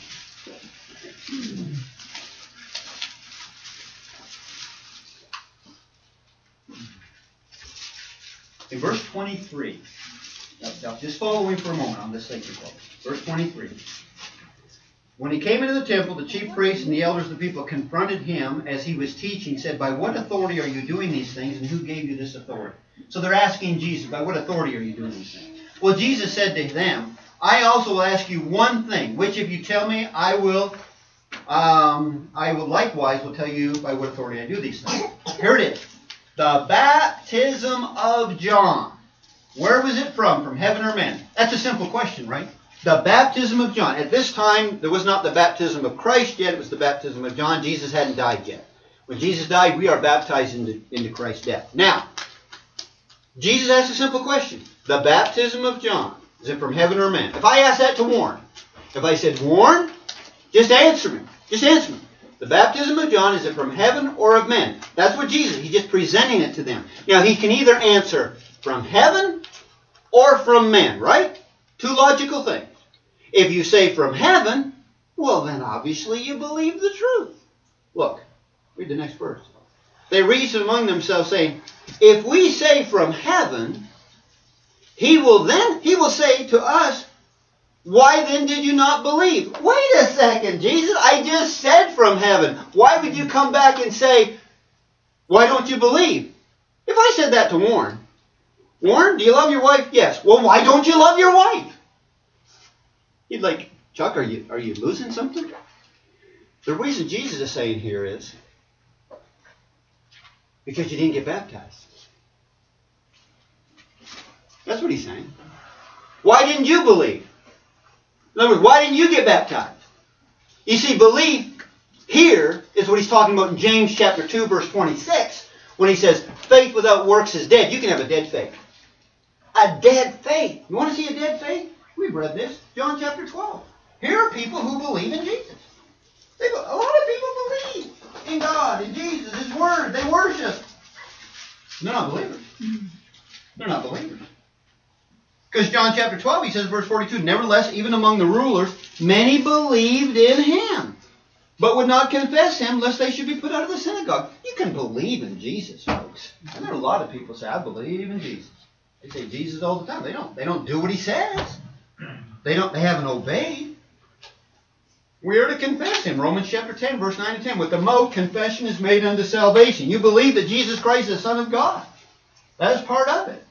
In verse twenty-three, now, now just follow me for a moment on this thinking, folks. Verse twenty-three. When he came into the temple, the chief priests and the elders of the people confronted him as he was teaching, said, by what authority are you doing these things, and who gave you this authority? So they're asking Jesus, by what authority are you doing these things? Well, Jesus said to them, I also will ask you one thing, which if you tell me, I will, um, I will likewise will tell you by what authority I do these things. Here it is. The baptism of John. Where was it from? From heaven or men? That's a simple question, right? The baptism of John. At this time, there was not the baptism of Christ yet. It was the baptism of John. Jesus hadn't died yet. When Jesus died, we are baptized into, into Christ's death. Now, Jesus asked a simple question. The baptism of John. Is it from heaven or man? If I asked that to Warren, if I said, Warren, just answer me. Just answer me. The baptism of John, is it from heaven or of men? That's what Jesus, he's just presenting it to them. Now, he can either answer from heaven or from men, right? Two logical things. If you say from heaven, well, then obviously you believe the truth. Look, read the next verse. They reasoned among themselves, saying, if we say from heaven, he will then, he will say to us, why then did you not believe? Wait a second, Jesus, I just said from heaven. Why would you come back and say, why don't you believe? If I said that to Warren, Warren, do you love your wife? Yes. Well, why don't you love your wife? He'd like, Chuck, are you are you losing something? The reason Jesus is saying here is because you didn't get baptized. That's what he's saying. Why didn't you believe? In other words, why didn't you get baptized? You see, belief here is what he's talking about in James chapter two, verse twenty-six, when he says, faith without works is dead. You can have a dead faith. A dead faith. You want to see a dead faith? We've read this. John chapter twelve. Here are people who believe in Jesus. They, a lot of people believe in God, in Jesus, His Word. They worship. They're not believers. They're not believers. Because John chapter twelve, he says, verse forty-two, nevertheless, even among the rulers, many believed in Him, but would not confess Him, lest they should be put out of the synagogue. You can believe in Jesus, folks. And there are a lot of people who say, I believe in Jesus. They say Jesus all the time. They don't. They don't do what He says. They don't. They haven't obeyed. We are to confess Him. Romans chapter ten, verse nine and ten. With the mouth, confession is made unto salvation. You believe that Jesus Christ is the Son of God. That is part of it.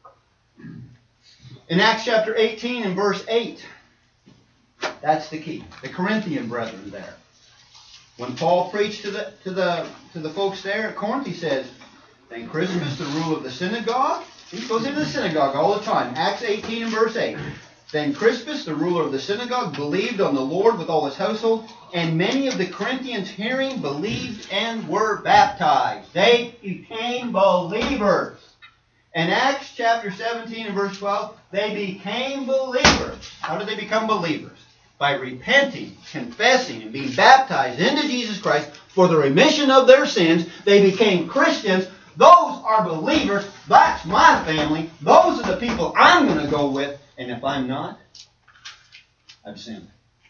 In Acts chapter eighteen and verse eight, that's the key. The Corinthian brethren there. When Paul preached to the to the to the folks there at Corinth, he says, then Crispus, the ruler of the synagogue, he goes into the synagogue all the time. Acts eighteen and verse eight. Then Crispus, the ruler of the synagogue, believed on the Lord with all his household, and many of the Corinthians hearing believed and were baptized. They became believers. In Acts chapter seventeen and verse twelve, they became believers. How did they become believers? By repenting, confessing, and being baptized into Jesus Christ for the remission of their sins. They became Christians. Those are believers. That's my family. Those are the people I'm going to go with. And if I'm not, I've sinned.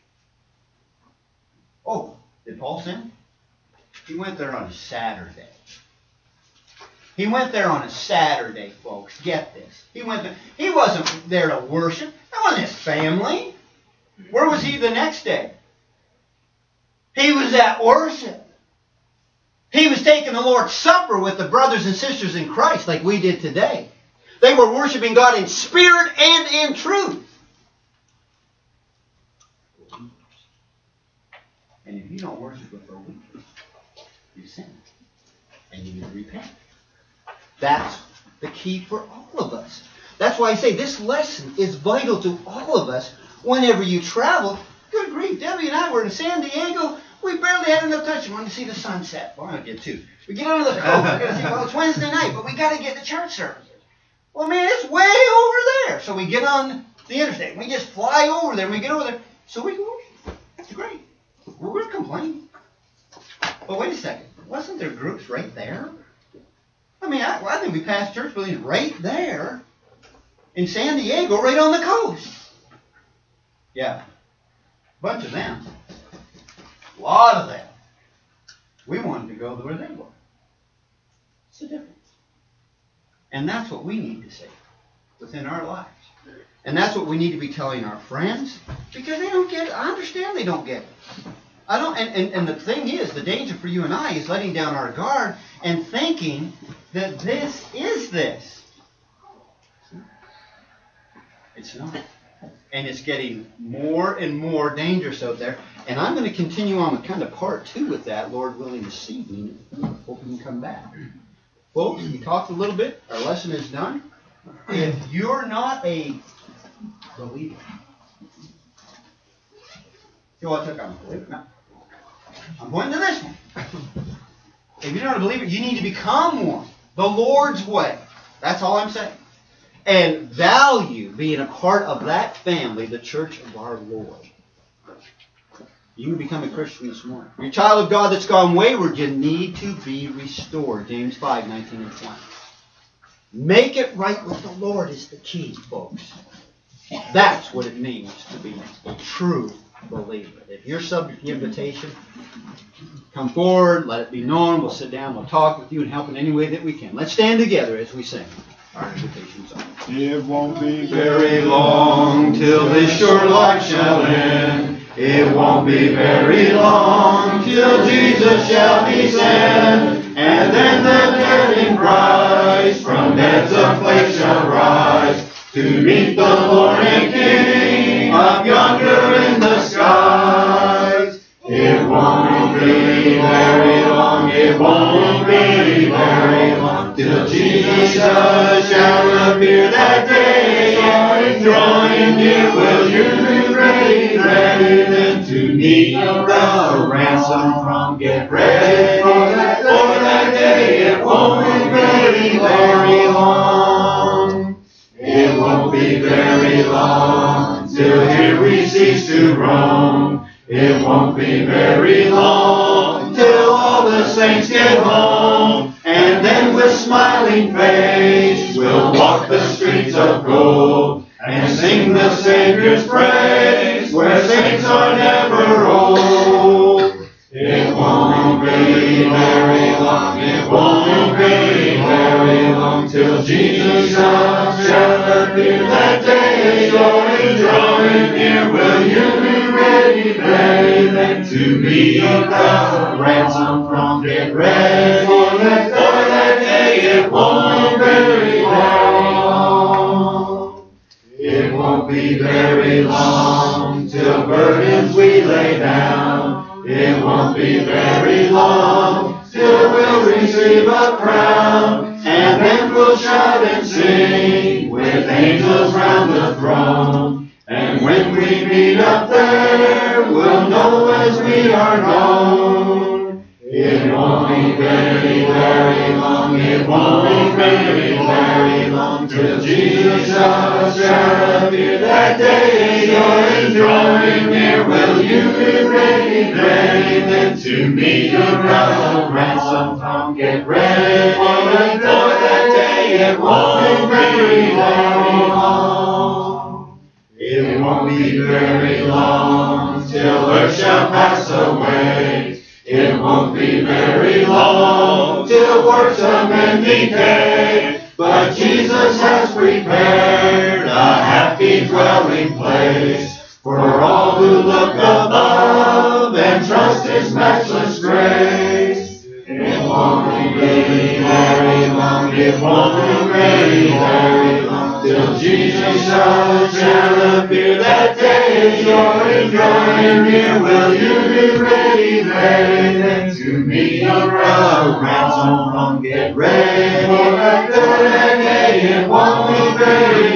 Oh, did Paul sin? He went there on a Saturday. He went there on a Saturday, folks. Get this. He went there. He wasn't there to worship. That wasn't his family. Where was he the next day? He was at worship. He was taking the Lord's Supper with the brothers and sisters in Christ like we did today. They were worshiping God in spirit and in truth. And if you don't worship with believers, you sin. And you need to repent. That's the key for all of us. That's why I say this lesson is vital to all of us whenever you travel. Good grief, Debbie and I were in San Diego. We barely had enough time. We wanted to see the sunset. Well, I did too. We get on the coast. We got to see, well, it's Wednesday night, but we got to get to church services. Well, man, it's way over there. So we get on the interstate. We just fly over there. And we get over there. So we go, that's great. We're going to complain. But wait a second. Wasn't there groups right there? I mean, I, well, I think we passed church buildings right there in San Diego, right on the coast. Yeah. A bunch of them. A lot of them. We wanted to go where they were. It's the difference. And that's what we need to say within our lives. And that's what we need to be telling our friends, because they don't get it. I understand they don't get it. I don't. And, and, and the thing is, the danger for you and I is letting down our guard and thinking that this is this. It's not. And it's getting more and more dangerous out there. And I'm going to continue on with kind of part two with that, Lord willing, this evening. Hope you can come back. Folks, we talked a little bit. Our lesson is done. If you're not a believer, you know what I took? I'm a believer. No. I'm going to this one. If you're not a believer, you need to become one. The Lord's way. That's all I'm saying. And value being a part of that family, the church of our Lord. You can become a Christian this morning. You're a child of God that's gone wayward. You need to be restored. James five, nineteen and twenty. Make it right with the Lord is the key, folks. That's what it means to be a true believer. If you're subject to the invitation, come forward, let it be known. We'll sit down, we'll talk with you and help in any way that we can. Let's stand together as we sing our invitation song. It won't be very long till this sure life shall end. It won't be very long till Jesus shall descend. And then the dead in Christ from beds of clay shall Lord and King up yonder in the skies. It won't be very long, it won't be very long, till Jesus shall appear that day. Drawing near, will you be ready, ready then to meet the ransom throne? Get ready for that, for that day. It won't be very, very long. It won't be very long till here we cease to roam. It won't be very long till all the saints get home, and then with smiling face we'll walk the streets of gold and sing the Savior's praise where saints are never old. It won't be very long, it won't be very long till Jesus shall appear that day. Drawing, drawing near, will you be ready, ready then to meet the ransom throne? Get ready for that, for that day. It won't be very long. It won't be very long till burdens we lay down. It won't be very long till we'll receive a crown, and then we'll shout and sing with angels round the throne. And when we meet up there, we'll know as we are known. It won't be very, very long, it won't be very, very long till Jesus shall appear that day. Drawing, drawing near, will you be ready, ready then to meet the ransom throne? Get ready for that, for that day. It won't be very long. It won't be very long till earth shall pass away. It won't be very long till works of men decay, but Jesus has prepared a happy dwelling place for all who look above and trust His matchless grace. It won't be very long, it won't be very, very long till Jesus shall, shall appear that day. Drawing, drawing near, will you be ready, ready then to meet the ransom throne? Get ready for that, for that day. It won't be very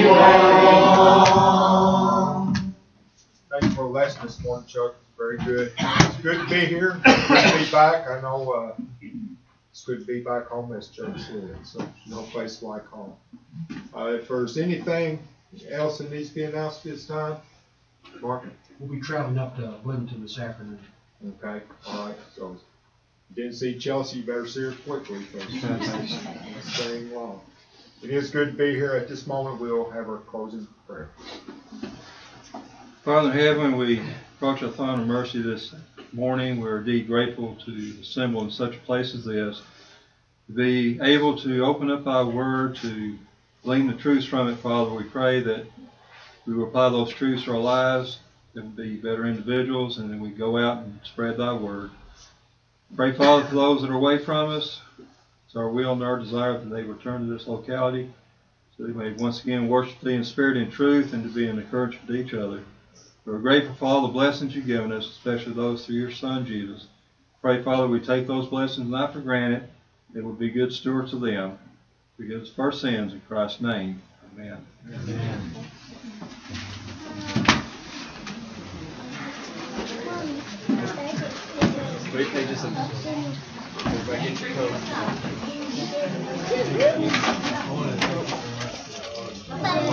long. Thank you for the lesson this morning, Chuck. Very good. It's good to be here. Good to be back. I know uh, it's good to be back home, as Chuck said. So no place like home. Uh, if there's anything else that needs to be announced this time, Mark. We'll be traveling up to Bloomington this afternoon. Okay. All right. So if you didn't see Chelsea, you better see her quickly because she's staying long. It is good to be here. At this moment, we'll have our closing prayer. Father in heaven, we approach our throne of mercy this morning. We're indeed grateful to assemble in such a place as this, to be able to open up our word, to glean the truths from it. Father, we pray that we will apply those truths to our lives, that we'll be better individuals, and then we go out and spread thy word. Pray, Father, for those that are away from us. It's our will and our desire that they return to this locality, so they may once again worship thee in spirit and truth, and to be an encouragement to each other. We're grateful for all the blessings you've given us, especially those through your Son, Jesus. Pray, Father, we take those blessings not for granted, that we'll be good stewards of them. Forgive us for our sins in Christ's name. Amen. Amen. Wait, they just.